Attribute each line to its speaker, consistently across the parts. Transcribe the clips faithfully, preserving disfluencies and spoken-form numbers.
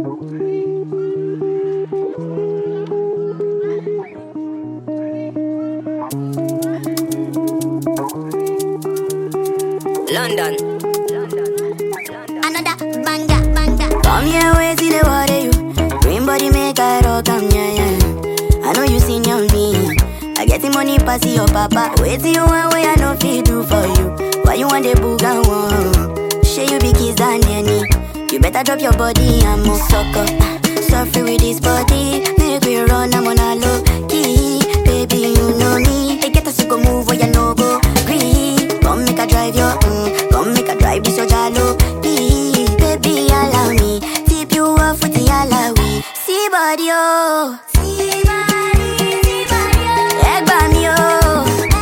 Speaker 1: London.
Speaker 2: Another banger, banger.
Speaker 3: Come here, wait till the water you. Green body make I rock, come yeah, yeah. I know you seen your me. I get the money pass your papa. Wait till you want way I no feel do for you. Why you want the booga one? Share you be kiss than any. You better drop your body, I'm a sucker. Suffer with this body, make we run, I'm on a low key. Baby, you know me. Hey, get us to go move where you no go. Green, come make a drive your, mm, come make a drive this your jalo. Key, baby, allow me. Tip you off with the alawi. See body, oh. See body, see body, oh. Egg by me, oh.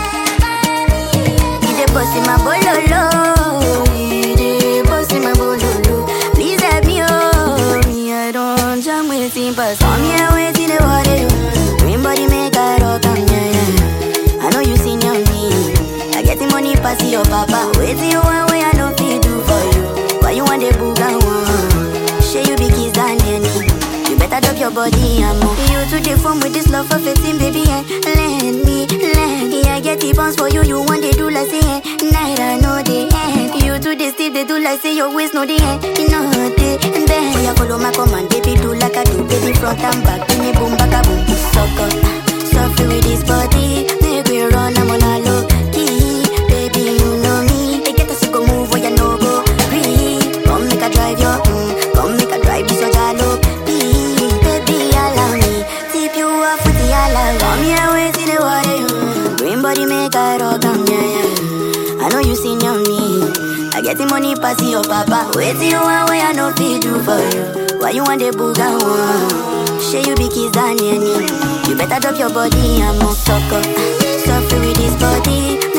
Speaker 3: He dey bust in my bololo. He dey bust in my bololo. Please help me, oh. Me, I don't jam with him, but some here wait till the water you. Green body make I rock, am yeah, yeah. I know you seen your me. I get the money pass your papa. Wait till you want way I no feel do for you. Why you want the booga one? Share you be kiss than any. You better drop your body, I'm up. You to the phone with this love for fifteen, baby, and let me, let me. I get the bounce for you, you want they do like say, night I know the end. You to the steep, they do like say your waist know the end. You know the and then you follow my command, baby, do like I do, baby, front and back. Give me boom, back a boom, sucker. Suffer with this body, make we run, I'm on a low key. Baby, you know me. They get us to go move where you no go. Green, come make a drive your, mm, come make a drive this your jalo. Baby, allow me. Tip you off with the alawi. Come here, wait till the water you. Green body make I rock, am yeah, yeah. I know you seen your me. I get the money pass your papa. Wait till you want way I no feel do for you. Why you want the booga one? Share you be kiss than any. You better drop your body, I'm a sucker. Suffer with this body.